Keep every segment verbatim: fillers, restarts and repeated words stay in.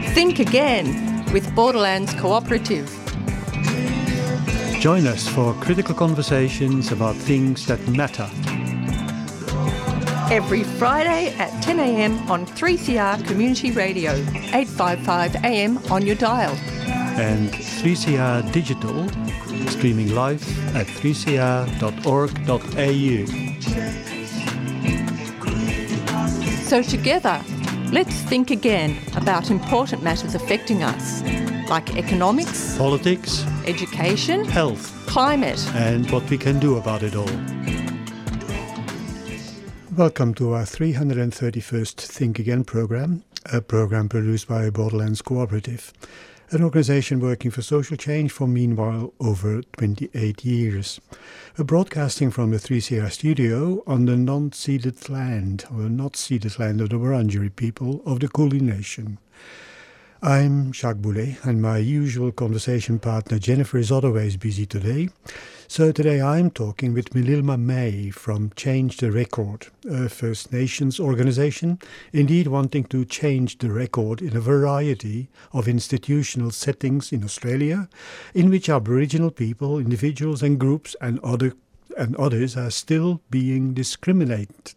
Think Again with Borderlands Cooperative. Join us for critical conversations about things that matter. Every Friday at ten a.m. on three C R Community Radio, eight fifty-five A M on your dial. And three C R Digital, streaming live at three c r dot org dot a u. So together, let's think again about important matters affecting us, like economics, politics, education, health, climate, and what we can do about it all. Welcome to our three hundred thirty-first Think Again program, a program produced by Borderlands Cooperative, an organisation working for social change for meanwhile over twenty-eight years. We're broadcasting from the three C R studio on the non-ceded land, or not ceded land of the Wurundjeri people of the Kulin Nation. I'm Jacques Boulet, and my usual conversation partner Jennifer is otherwise busy today. So today I'm talking with Mililma May from Change the Record, a First Nations organisation, indeed wanting to change the record in a variety of institutional settings in Australia, in which Aboriginal people, individuals and groups and other and others are still being discriminated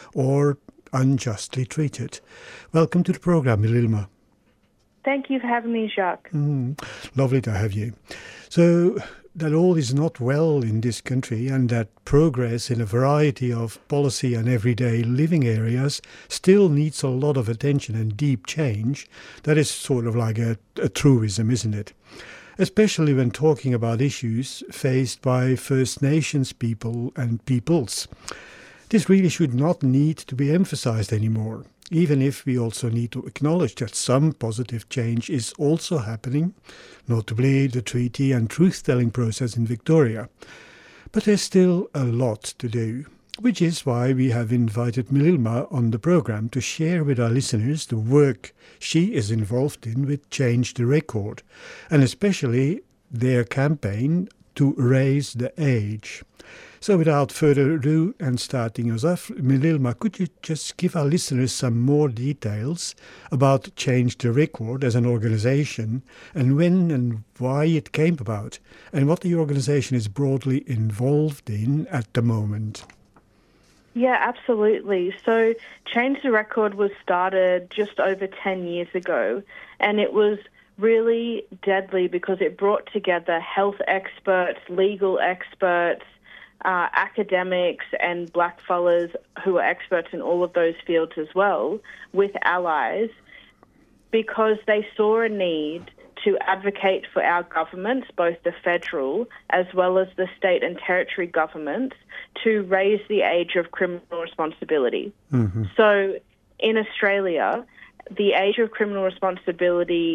or unjustly treated. Welcome to the programme, Mililma. Thank you for having me, Jacques. Mm, lovely to have you. So, that all is not well in this country and that progress in a variety of policy and everyday living areas still needs a lot of attention and deep change, that is sort of like a, a truism, isn't it? Especially when talking about issues faced by First Nations people and peoples. This really should not need to be emphasized anymore, even if we also need to acknowledge that some positive change is also happening, notably the treaty and truth-telling process in Victoria. But there's still a lot to do, which is why we have invited Mililma on the program to share with our listeners the work she is involved in with Change the Record, and especially their campaign to raise the age. So without further ado and starting us off, Mililma, could you just give our listeners some more details about Change the Record as an organisation and when and why it came about and what the organisation is broadly involved in at the moment? Yeah, absolutely. So Change the Record was started just over ten years ago, and it was really deadly because it brought together health experts, legal experts, Uh, academics and blackfellas who are experts in all of those fields as well, with allies, because they saw a need to advocate for our governments, both the federal as well as the state and territory governments, to raise the age of criminal responsibility. Mm-hmm. So in Australia, the age of criminal responsibility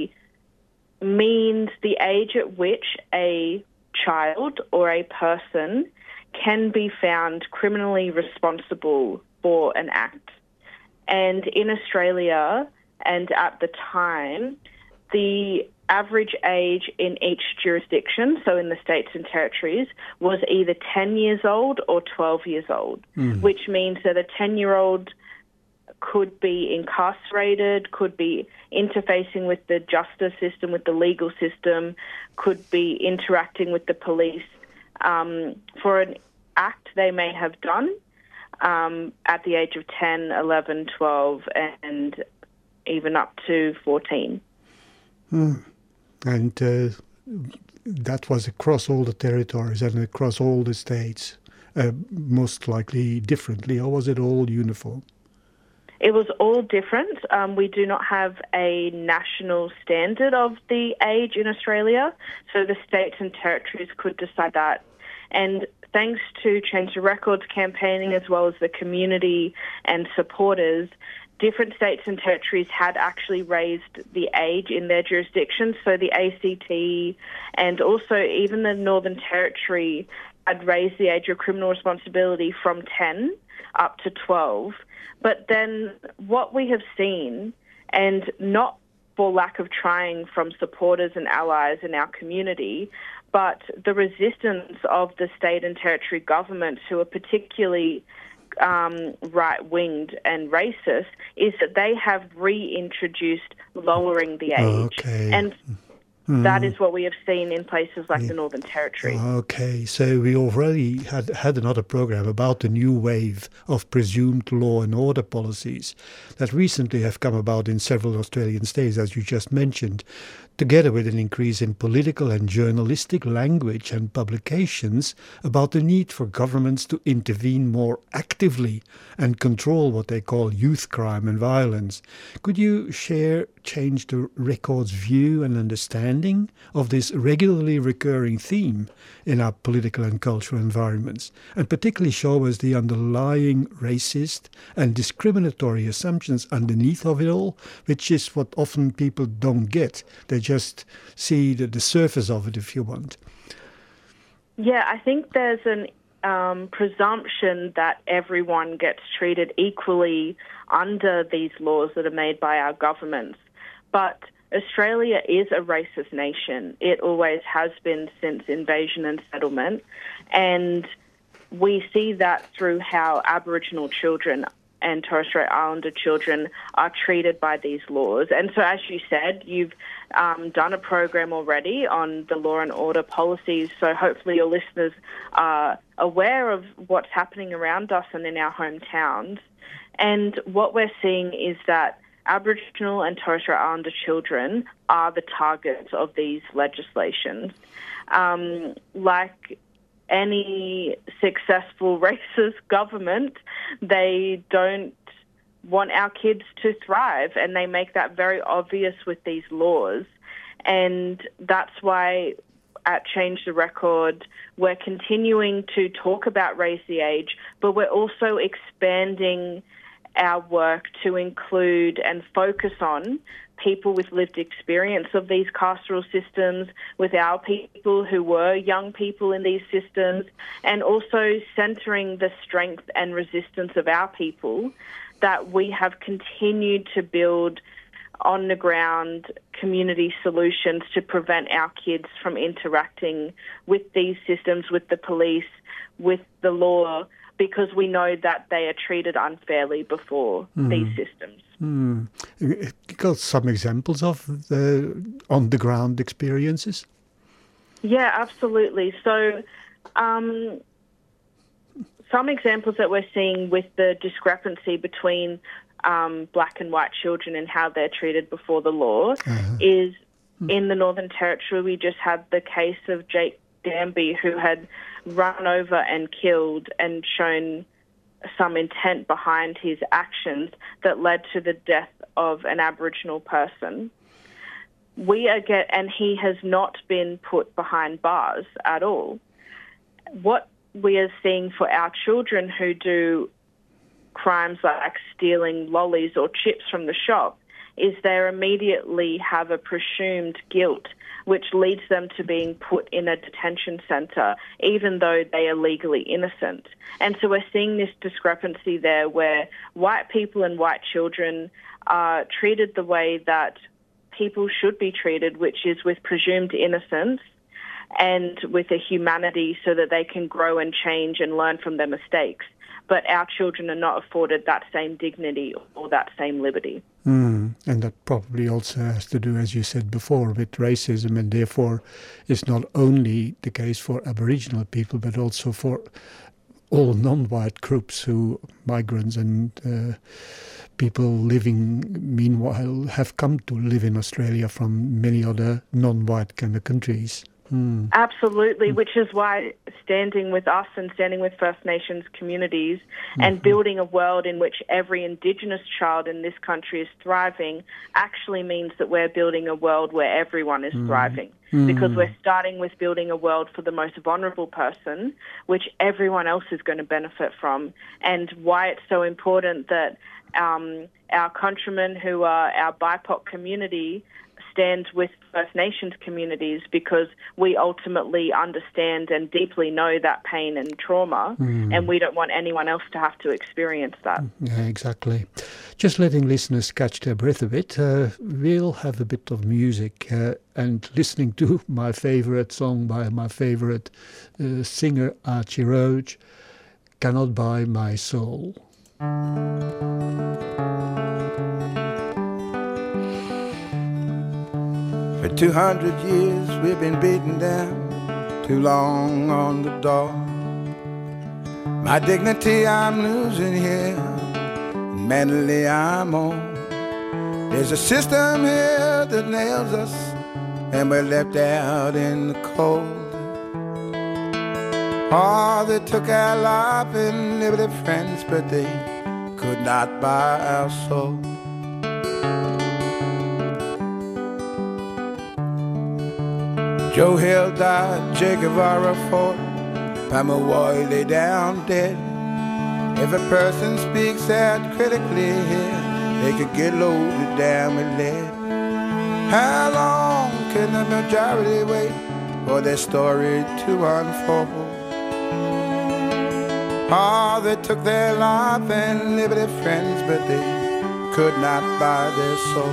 means the age at which a child or a person can be found criminally responsible for an act. And in Australia, and at the time, the average age in each jurisdiction, so in the states and territories, was either ten years old or twelve years old, mm. which means that a ten-year-old could be incarcerated, could be interfacing with the justice system, with the legal system, could be interacting with the police, Um, for an act they may have done um, at the age of ten, eleven, twelve, and even up to fourteen. Hmm. And uh, that was across all the territories and across all the states, uh, most likely differently, or was it all uniform? It was all different. Um, we do not have a national standard of the age in Australia, so the states and territories could decide that. And thanks to Change the Record's campaigning as well as the community and supporters, different states and territories had actually raised the age in their jurisdictions. So the A C T and also even the Northern Territory had raised the age of criminal responsibility from ten up to twelve. But then what we have seen, and not for lack of trying from supporters and allies in our community, but the resistance of the state and territory governments who are particularly um, right-winged and racist is that they have reintroduced lowering the age. Okay. And that is what we have seen in places like yeah. the Northern Territory. Okay, so we already had, had another program about the new wave of presumed law and order policies that recently have come about in several Australian states, as you just mentioned, together with an increase in political and journalistic language and publications about the need for governments to intervene more actively and control what they call youth crime and violence. Could you share Change the Record's view and understanding of this regularly recurring theme in our political and cultural environments, and particularly show us the underlying racist and discriminatory assumptions underneath of it all, which is what often people don't get. They just see the, the surface of it, if you want. Yeah, I think there's an um, presumption that everyone gets treated equally under these laws that are made by our governments. But Australia is a racist nation. It always has been since invasion and settlement. And we see that through how Aboriginal children and Torres Strait Islander children are treated by these laws. And so, as you said, you've um, done a program already on the law and order policies, so hopefully your listeners are aware of what's happening around us and in our hometowns. And what we're seeing is that Aboriginal and Torres Strait Islander children are the targets of these legislations. Um, like any successful racist government, they don't want our kids to thrive, and they make that very obvious with these laws. And that's why at Change the Record, we're continuing to talk about Raise the Age, but we're also expanding our work to include and focus on people with lived experience of these carceral systems, with our people who were young people in these systems, and also centering the strength and resistance of our people, that we have continued to build on the ground community solutions to prevent our kids from interacting with these systems, with the police, with the law, because we know that they are treated unfairly before mm. these systems. Mm. You got some examples of the on-the-ground experiences? Yeah, absolutely. So um, some examples that we're seeing with the discrepancy between um, black and white children and how they're treated before the law uh-huh. is mm. in the Northern Territory. We just had the case of Jake Danby, who had run over and killed and shown some intent behind his actions that led to the death of an Aboriginal person. We are get, and he has not been put behind bars at all. What we are seeing for our children who do crimes like stealing lollies or chips from the shop is they immediately have a presumed guilt, which leads them to being put in a detention centre, even though they are legally innocent. And so we're seeing this discrepancy there where white people and white children are treated the way that people should be treated, which is with presumed innocence and with a humanity so that they can grow and change and learn from their mistakes. But our children are not afforded that same dignity or that same liberty. Mm, and that probably also has to do, as you said before, with racism, and therefore is not only the case for Aboriginal people, but also for all non-white groups who, migrants and uh, people living, meanwhile, have come to live in Australia from many other non-white kind of countries. Mm. Absolutely, which is why standing with us and standing with First Nations communities mm-hmm. and building a world in which every Indigenous child in this country is thriving actually means that we're building a world where everyone is mm. thriving. Mm. Because we're starting with building a world for the most vulnerable person, which everyone else is going to benefit from, and why it's so important that um, our countrymen who are our B I P O C community stands with First Nations communities, because we ultimately understand and deeply know that pain and trauma, mm. and we don't want anyone else to have to experience that. Yeah, exactly. Just letting listeners catch their breath a bit, uh, we'll have a bit of music uh, and listening to my favourite song by my favourite uh, singer, Archie Roach, cannot buy my soul. For two hundred years we've been beaten down, too long on the door. My dignity I'm losing here, and mentally I'm on. There's a system here that nails us, and we're left out in the cold. Oh, they took our life and liberty friends, but they could not buy our soul. Joe Hill died, Che Guevara fought, Pomeroy lay down dead. If a person speaks out critically here, they could get loaded down with lead. How long can the majority wait for their story to unfold? Oh, they took their life and liberty friends, but they could not buy their soul.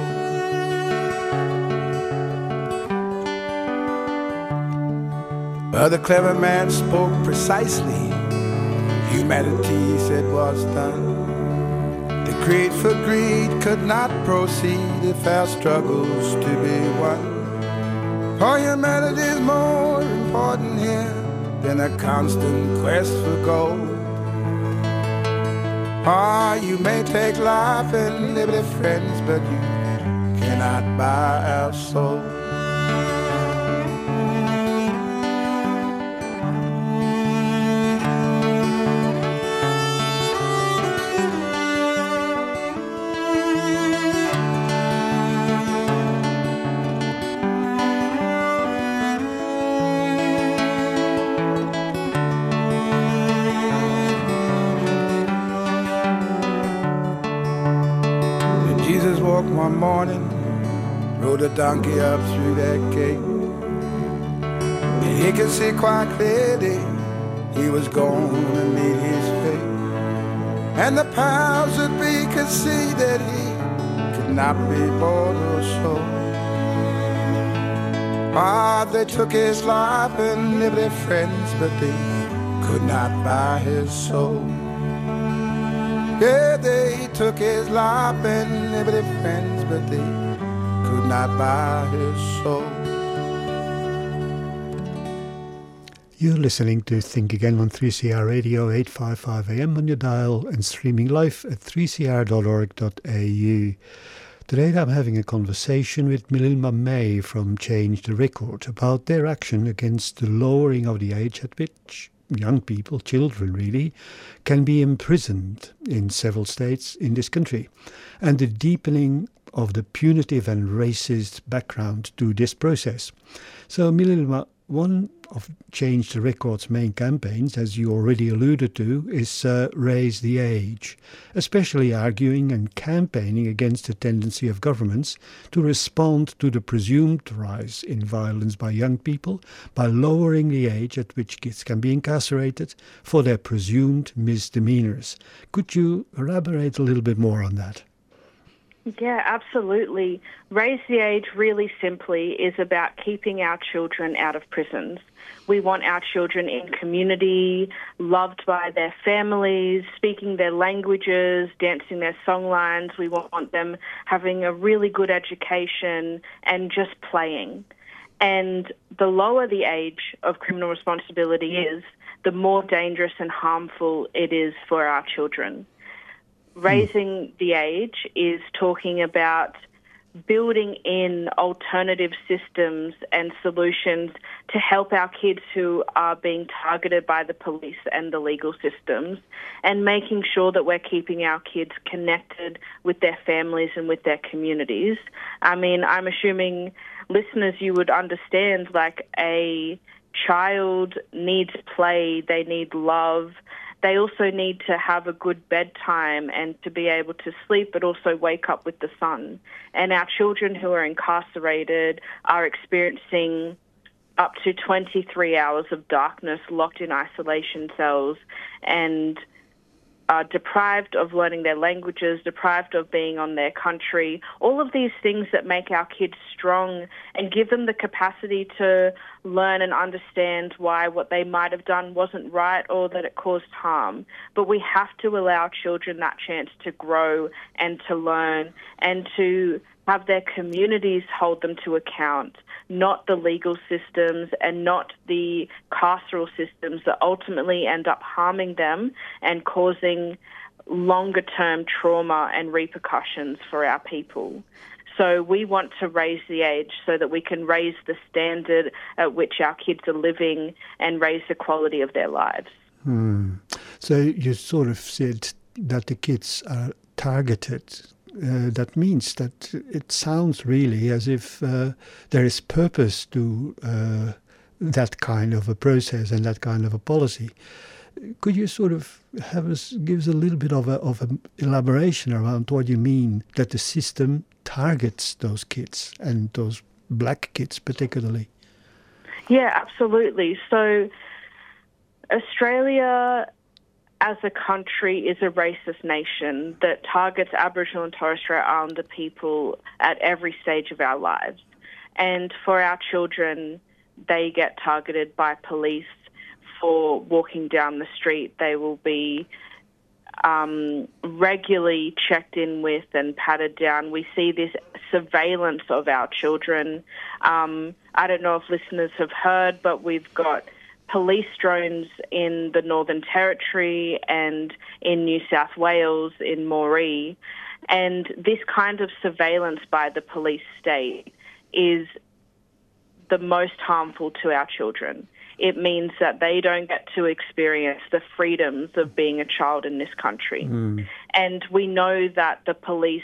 But the clever man spoke precisely. Humanity said was done. The greed for greed could not proceed if our struggles to be won. For humanity is more important here than a constant quest for gold. Ah, you may take life and liberty friends, but you cannot buy our soul. One morning, rode a donkey up through that gate, and he could see quite clearly he was going to meet his fate. And the powers that be could see that he could not be bought or sold. Ah, they took his life and liberty friends, but they could not buy his soul. Yeah, they took his life and liberty friends, but they could not buy his soul. You're listening to Think Again on three C R Radio, eight fifty-five A M on your dial and streaming live at three c r dot org dot a u. Today I'm having a conversation with Mililma May from Change the Record about their action against the lowering of the age at which young people, children really, can be imprisoned in several states in this country, and the deepening of the punitive and racist background to this process. So, Mililma, one of Change the Record's main campaigns, as you already alluded to, is uh, Raise the Age, especially arguing and campaigning against the tendency of governments to respond to the presumed rise in violence by young people by lowering the age at which kids can be incarcerated for their presumed misdemeanors. Could you elaborate a little bit more on that? Yeah, absolutely. Raise the Age really simply is about keeping our children out of prisons. We want our children in community, loved by their families, speaking their languages, dancing their song lines. We want them having a really good education and just playing. And the lower the age of criminal responsibility is, the more dangerous and harmful it is for our children. Raising the Age is talking about building in alternative systems and solutions to help our kids who are being targeted by the police and the legal systems, and making sure that we're keeping our kids connected with their families and with their communities. I mean, I'm assuming, listeners, you would understand, like, a child needs play, they need love. They also need to have a good bedtime and to be able to sleep, but also wake up with the sun. And our children who are incarcerated are experiencing up to twenty-three hours of darkness, locked in isolation cells. And are deprived of learning their languages, deprived of being on their country, all of these things that make our kids strong and give them the capacity to learn and understand why what they might have done wasn't right or that it caused harm. But we have to allow children that chance to grow and to learn and to have their communities hold them to account, not the legal systems and not the carceral systems that ultimately end up harming them and causing longer-term trauma and repercussions for our people. So we want to raise the age so that we can raise the standard at which our kids are living and raise the quality of their lives. Hmm. So you sort of said that the kids are targeted. Uh, that means that it sounds really as if uh, there is purpose to uh, that kind of a process and that kind of a policy. Could you sort of have us give us a little bit of a of an elaboration around what you mean that the system targets those kids and those black kids particularly? Yeah, absolutely. So Australia as a country is a racist nation that targets Aboriginal and Torres Strait Islander people at every stage of our lives. And for our children, they get targeted by police for walking down the street. They will be um, regularly checked in with and patted down. We see this surveillance of our children. Um, I don't know if listeners have heard, but we've got police drones in the Northern Territory and in New South Wales, in Moree. And this kind of surveillance by the police state is the most harmful to our children. It means that they don't get to experience the freedoms of being a child in this country. Mm. And we know that the police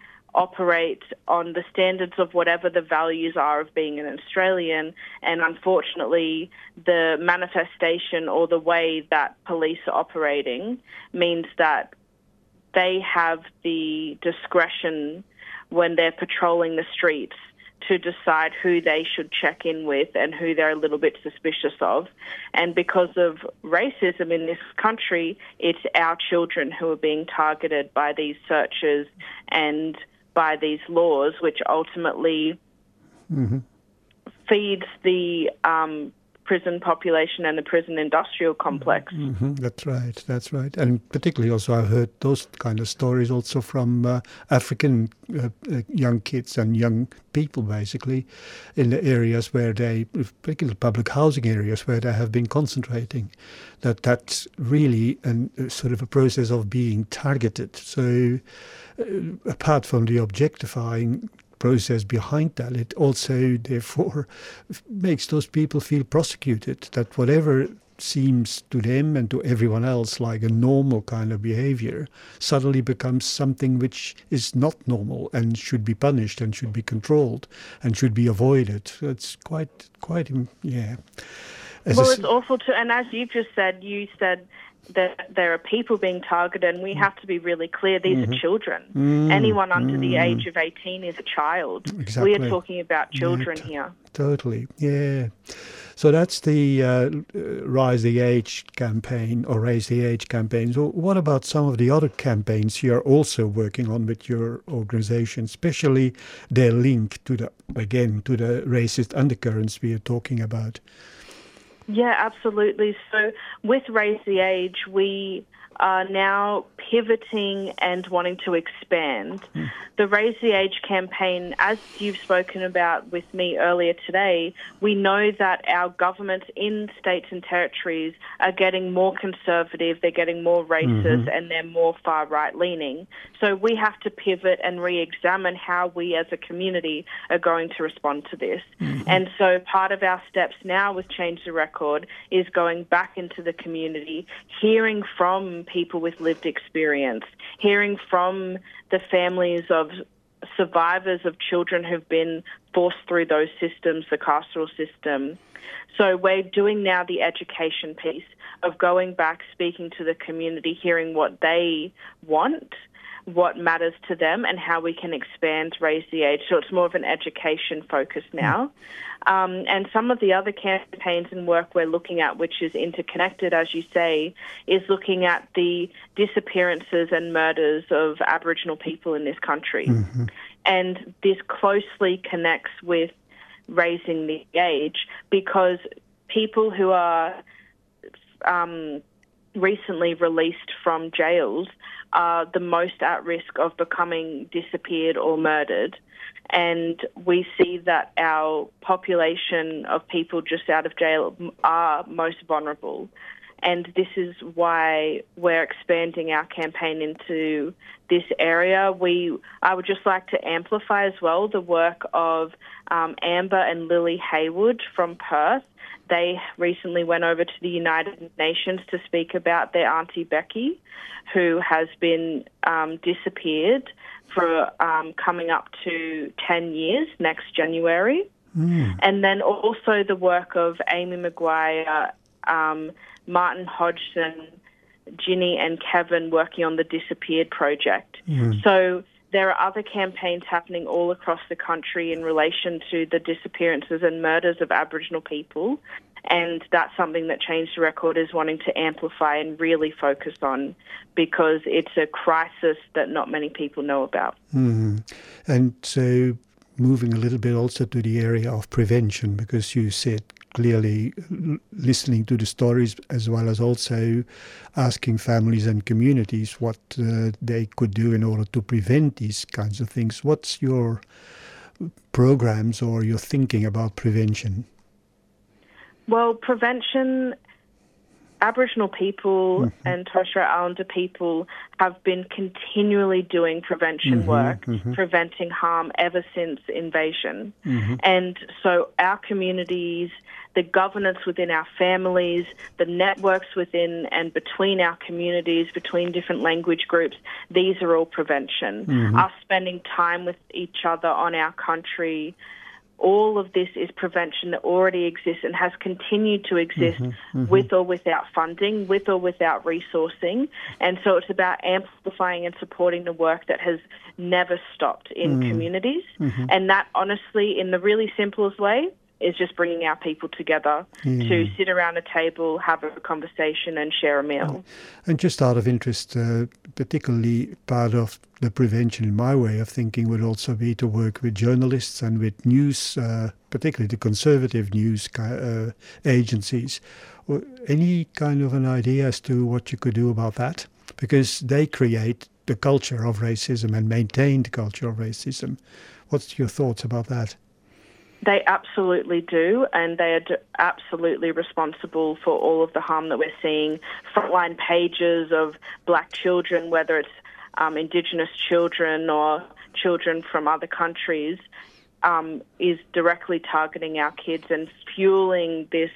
operate on the standards of whatever the values are of being an Australian, and unfortunately the manifestation or the way that police are operating means that they have the discretion when they're patrolling the streets to decide who they should check in with and who they're a little bit suspicious of. And because of racism in this country, it's our children who are being targeted by these searches and by these laws, which ultimately mm-hmm. feeds the um, prison population and the prison industrial complex. Mm-hmm. That's right, that's right. And particularly also I've heard those kind of stories also from uh, African uh, uh, young kids and young people basically in the areas where they, particularly public housing areas where they have been concentrating, that that's really an, uh, sort of a process of being targeted. So uh, apart from the objectifying process behind that, it also therefore makes those people feel prosecuted, that whatever seems to them and to everyone else like a normal kind of behavior suddenly becomes something which is not normal and should be punished and should be controlled and should be avoided. It's quite, quite, yeah. As well, a, it's awful too. And as you've just said, you said that there are people being targeted, and we have to be really clear, these mm-hmm. are children. Mm-hmm. Anyone under mm-hmm. the age of eighteen is a child. Exactly. We are talking about children yeah, t- here. Totally, yeah. So that's the uh, Rise the Age campaign or Raise the Age campaign. So what about some of the other campaigns you are also working on with your organization, especially their link to the, again, to the racist undercurrents we are talking about? Yeah, absolutely. So with Raise the Age, we are now pivoting and wanting to expand. Mm. The Raise the Age campaign, as you've spoken about with me earlier today, we know that our governments in states and territories are getting more conservative, they're getting more racist, mm-hmm. and they're more far right-leaning. So we have to pivot and re-examine how we as a community are going to respond to this. Mm-hmm. And so part of our steps now with Change the Record is going back into the community, hearing from people with lived experience, hearing from the families of survivors of children who've been forced through those systems, the carceral system. So we're doing now the education piece of going back, speaking to the community, hearing what they want, what matters to them and how we can expand Raise the Age. So it's more of an education focus now. Um, and some of the other campaigns and work we're looking at, which is interconnected, as you say, is looking at the disappearances and murders of Aboriginal people in this country. Mm-hmm. And this closely connects with raising the age, because people who are um, recently released from jails are the most at risk of becoming disappeared or murdered. And we see that our population of people just out of jail are most vulnerable. And this is why we're expanding our campaign into this area. We, I would just like to amplify as well the work of um, Amber and Lily Haywood from Perth. They recently went over to the United Nations to speak about their Auntie Becky, who has been um, disappeared for um, coming up to ten years next January. Mm. And then also the work of Amy Maguire, um, Martin Hodgson, Ginny and Kevin working on the Disappeared Project. Mm. So there are other campaigns happening all across the country in relation to the disappearances and murders of Aboriginal people, and that's something that Change the Record is wanting to amplify and really focus on, because it's a crisis that not many people know about. Mm. And so moving a little bit also to the area of prevention, because you said clearly listening to the stories as well as also asking families and communities what uh, they could do in order to prevent these kinds of things. What's your programs or your thinking about prevention? Well, prevention, Aboriginal people mm-hmm. and Torres Strait Islander people have been continually doing prevention mm-hmm, work, mm-hmm. preventing harm ever since invasion. Mm-hmm. And so our communities, the governance within our families, the networks within and between our communities, between different language groups, these are all prevention. Mm-hmm. Us spending time with each other on our country, all of this is prevention that already exists and has continued to exist mm-hmm, mm-hmm. with or without funding, with or without resourcing. And so it's about amplifying and supporting the work that has never stopped in mm-hmm. communities. Mm-hmm. And that, honestly, in the really simplest way, is just bringing our people together mm. to sit around a table, have a conversation and share a meal. And just out of interest, uh, particularly part of the prevention in my way of thinking would also be to work with journalists and with news, uh, particularly the conservative news uh, agencies. Or any kind of an idea as to what you could do about that? Because they create the culture of racism and maintain the culture of racism. What's your thoughts about that? They absolutely do, and they are absolutely responsible for all of the harm that we're seeing. Frontline pages of black children, whether it's um, Indigenous children or children from other countries, um, is directly targeting our kids and fueling this,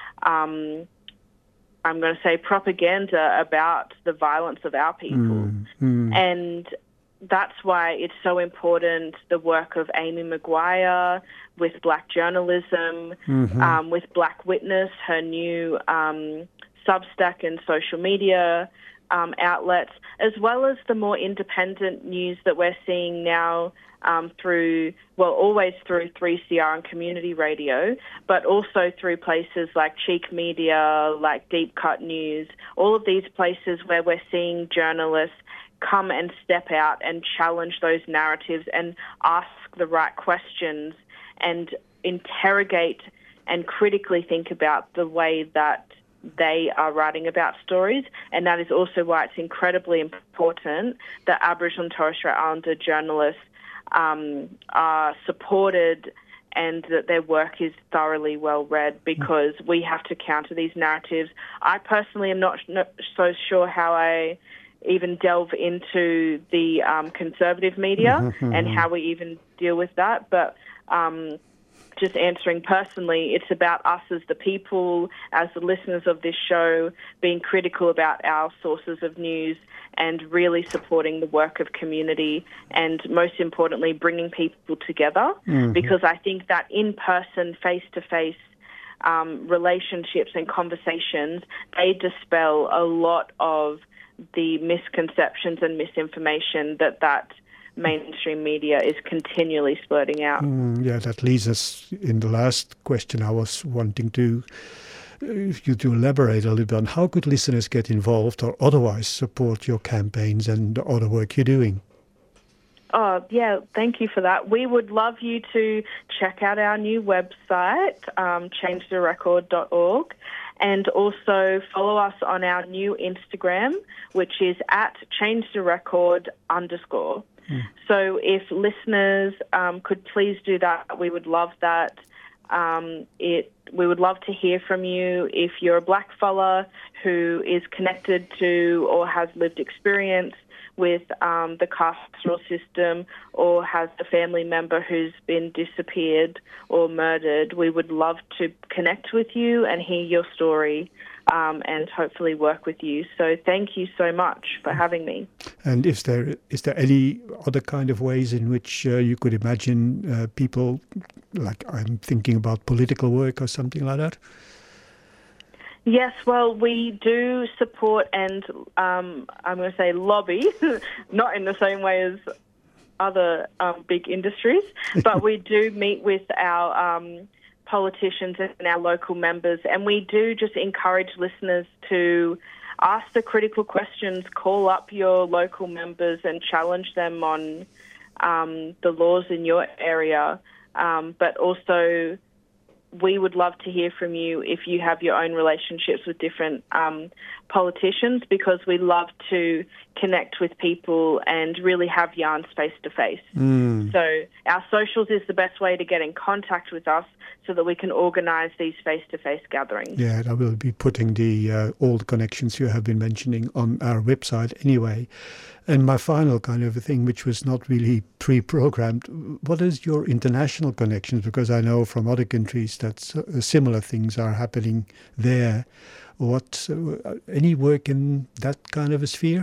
um, I'm going to say, propaganda about the violence of our people. Mm, mm. And that's why it's so important, the work of Amy Maguire with Black Journalism, mm-hmm. um, with Black Witness, her new um, Substack and social media um, outlets, as well as the more independent news that we're seeing now um, through, well, always through three C R and community radio, but also through places like Cheek Media, like Deep Cut News, all of these places where we're seeing journalists come and step out and challenge those narratives and ask the right questions and interrogate and critically think about the way that they are writing about stories. And that is also why it's incredibly important that Aboriginal and Torres Strait Islander journalists um, are supported and that their work is thoroughly well read, because we have to counter these narratives. I personally am not, not so sure how I even delve into the um, conservative media mm-hmm, and how we even deal with that. But um, just answering personally, it's about us as the people, as the listeners of this show, being critical about our sources of news and really supporting the work of community and, most importantly, bringing people together. Mm-hmm. Because I think that in-person, face-to-face um, relationships and conversations, they dispel a lot of the misconceptions and misinformation that that mainstream media is continually splurting out. Mm, yeah, that leads us in the last question I was wanting to uh, you to elaborate a little bit on how could listeners get involved or otherwise support your campaigns and the other work you're doing. Oh, yeah, thank you for that. We would love you to check out our new website, um, change the record dot org, and also follow us on our new Instagram, which is at changetherecord underscore. Mm. So if listeners um, could please do that, we would love that. Um, it we would love to hear from you. If you're a black fella who is connected to or has lived experience with um, the carceral system or has a family member who's been disappeared or murdered, we would love to connect with you and hear your story um, and hopefully work with you. So thank you so much for having me. And is there is there any other kind of ways in which uh, you could imagine uh, people, like I'm thinking about political work or something like that? Yes, well, we do support and um, I'm going to say lobby, not in the same way as other um, big industries, but we do meet with our um, politicians and our local members, and we do just encourage listeners to ask the critical questions, call up your local members and challenge them on um, the laws in your area, um, but also we would love to hear from you if you have your own relationships with different um, politicians, because we love to connect with people and really have yarns face to face. So our socials is the best way to get in contact with us so that we can organise these face-to-face gatherings. Yeah, I will be putting the uh, all the connections you have been mentioning on our website anyway. And my final kind of a thing, which was not really pre-programmed, what is your international connections? Because I know from other countries that uh, similar things are happening there. What uh, any work in that kind of a sphere?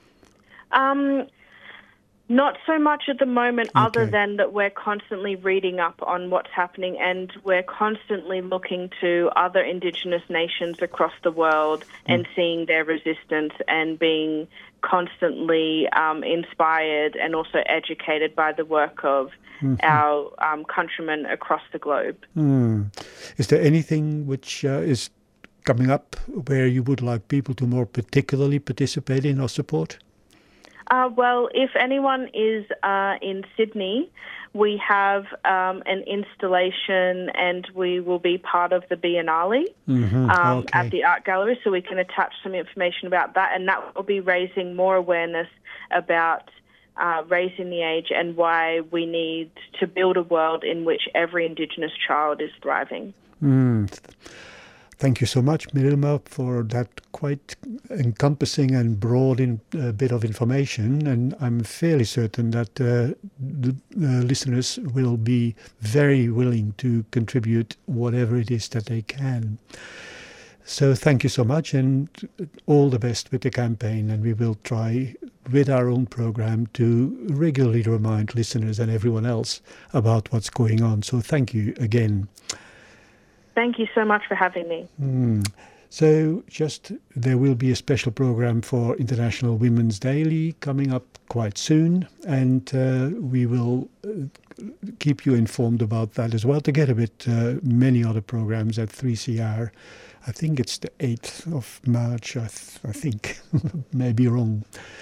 Um, not so much at the moment, Okay. other than that we're constantly reading up on what's happening, and we're constantly looking to other Indigenous nations across the world and seeing their resistance and being constantly um, inspired and also educated by the work of mm-hmm. our um, countrymen across the globe. Mm. Is there anything which uh, is coming up where you would like people to more particularly participate in or support? Uh, well, if anyone is uh, in Sydney, we have um, an installation and we will be part of the Biennale Mm-hmm. um, Okay. at the Art Gallery, so we can attach some information about that, and that will be raising more awareness about uh, raising the age and why we need to build a world in which every Indigenous child is thriving. Mm. Thank you so much, Mirilma, for that quite encompassing and broad in, uh, bit of information. And I'm fairly certain that uh, the uh, listeners will be very willing to contribute whatever it is that they can. So thank you so much, and all the best with the campaign. And we will try with our own program to regularly remind listeners and everyone else about what's going on. So thank you again. Thank you so much for having me. Mm. So just there will be a special program for International Women's Daily coming up quite soon, and uh, we will uh, keep you informed about that as well, together with uh, many other programs at three C R. I think it's the eighth of March, I, th- I think, may be wrong.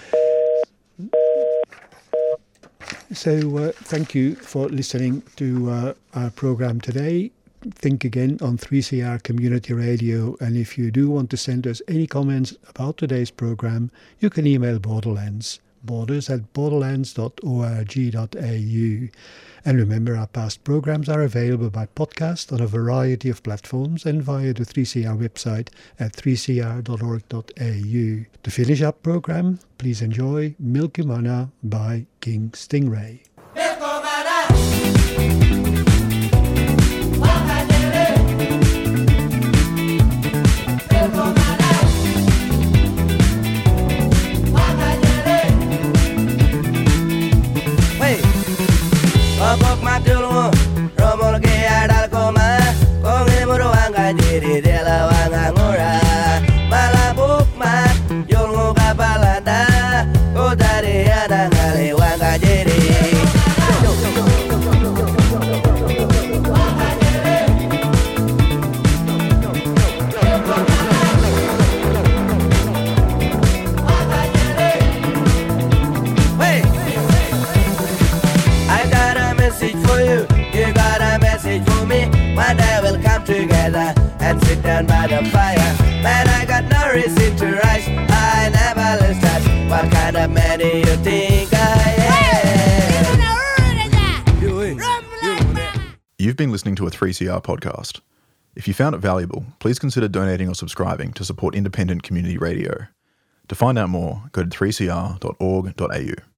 So uh, thank you for listening to uh, our program today. Think Again on three C R Community Radio, and if you do want to send us any comments about today's program, you can email Borderlands, borders at borderlands dot org dot a u. And remember, our past programs are available by podcast on a variety of platforms and via the three C R website at three c r dot org dot a u. To finish our program, please enjoy Milky Mana by King Stingray. Pokok madulmu, romol ke adal koma, kongin muruanga diri dela wanga ngora, malabuk mat, yulngu kapala. for you. You got a message for me. One day we'll come together and sit down by the fire. Man, I got no reason to rush. I never lose touch. What kind of man do you think I am? You've been listening to a three C R podcast. If you found it valuable, please consider donating or subscribing to support independent community radio. To find out more, go to three c r dot org dot a u.